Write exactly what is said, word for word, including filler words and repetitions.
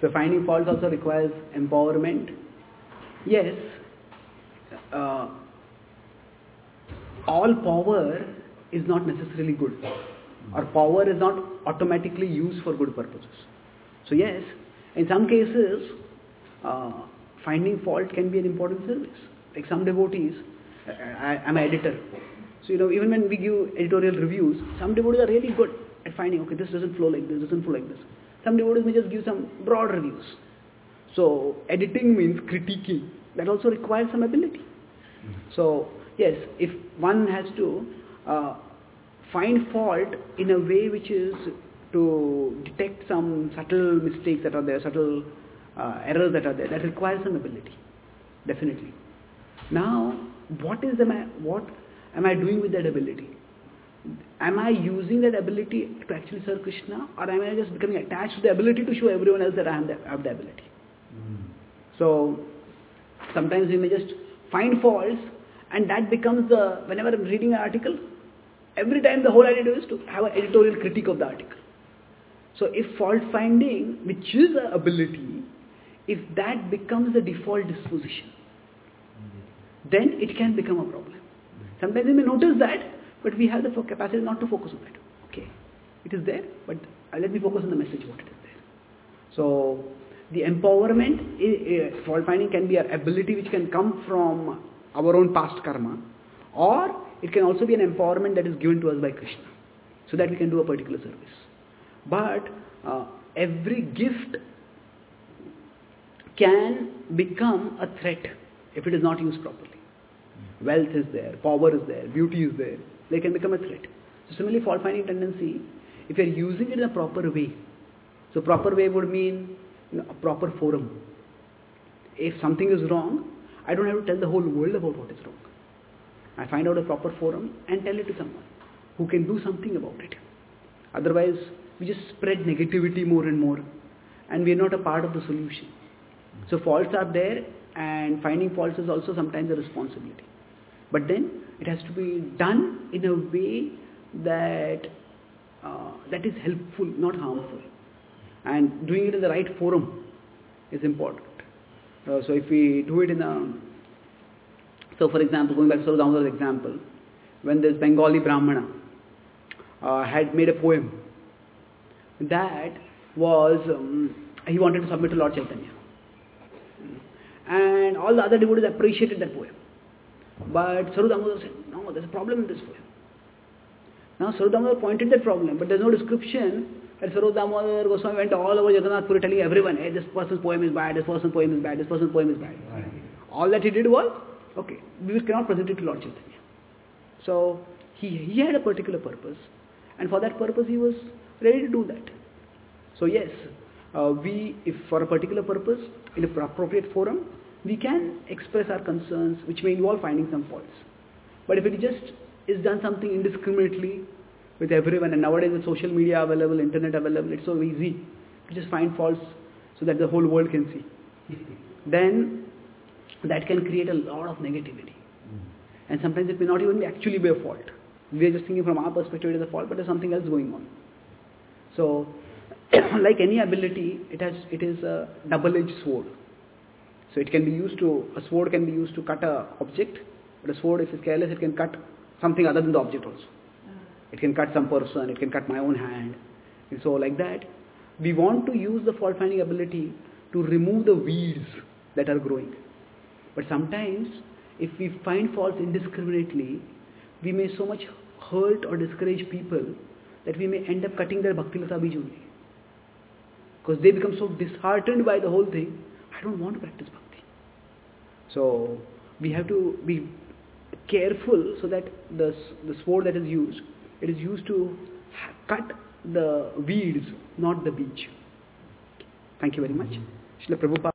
So finding faults also requires empowerment. Yes, uh, all power is not necessarily good, or power is not automatically used for good purposes. So yes, in some cases, uh, finding fault can be an important service. Like some devotees, I, I'm an editor, so you know, even when we give editorial reviews, some devotees are really good at finding, okay, this doesn't flow like this, doesn't flow like this. Some devotees may just give some broad reviews. So editing means critiquing. That also requires some ability. So yes, if one has to uh, find fault in a way which is to detect some subtle mistakes that are there, subtle uh, errors that are there, that requires some ability, definitely. Now, what is am I, what am I doing with that ability? Am I using that ability to actually serve Krishna, or am I just becoming attached to the ability to show everyone else that I have the, I have the ability? Mm. So, sometimes we may just find faults, and that becomes the, whenever I'm reading an article, every time the whole idea is to have an editorial critique of the article. So if fault finding, which is an ability, if that becomes the default disposition, then it can become a problem. Sometimes we may notice that, but we have the capacity not to focus on that. Okay, it is there, but let me focus on the message what it is there. So the empowerment, fault finding can be an ability which can come from our own past karma, or it can also be an empowerment that is given to us by Krishna, so that we can do a particular service. But uh, every gift can become a threat if it is not used properly. Wealth is there, power is there, beauty is there. They can become a threat. So similarly, fault finding tendency, if you are using it in a proper way, so proper way would mean, you know, a proper forum. If something is wrong, I don't have to tell the whole world about what is wrong. I find out a proper forum and tell it to someone who can do something about it. Otherwise, we just spread negativity more and more, and we are not a part of the solution. So faults are there, and finding faults is also sometimes a responsibility. But then it has to be done in a way that uh, that is helpful, not harmful. And doing it in the right forum is important. Uh, so if we do it in a, so for example, going back to Sarva Damodar's example, when this Bengali Brahmana uh, had made a poem, that was, um, he wanted to submit to Lord Chaitanya. And all the other devotees appreciated that poem. But Sarva Damodar said, no, there's a problem in this poem. Now Sarva Damodar pointed that problem, but there's no description that Sarva Damodar Goswami went all over Jagannath Puri telling everyone, hey, this person's poem is bad, this person's poem is bad, this person's poem is bad. Right. All that he did was, okay, we cannot present it to Lord Chaitanya. So he, he had a particular purpose, and for that purpose he was ready to do that. So yes, uh, we, if for a particular purpose, in an appropriate forum, we can express our concerns, which may involve finding some faults. But if it just is done something indiscriminately with everyone, and nowadays with social media available, internet available, it's so easy to just find faults so that the whole world can see. Then that can create a lot of negativity. And sometimes it may not even actually be a fault. We are just thinking from our perspective it is a fault, but there's something else going on. So, like any ability, it has it is a double-edged sword. So it can be used to, a sword can be used to cut a object, but a sword, if it's careless, it can cut something other than the object also. It can cut some person, it can cut my own hand. And so like that, we want to use the fault-finding ability to remove the weeds that are growing. But sometimes, if we find faults indiscriminately, we may so much hurt or discourage people that we may end up cutting their Bhakti-lata bij only. Because they become so disheartened by the whole thing, I don't want to practice bhakti. So we have to be careful so that the, the sword that is used, it is used to cut the weeds, not the beech. Thank you very much. Srila Prabhupada.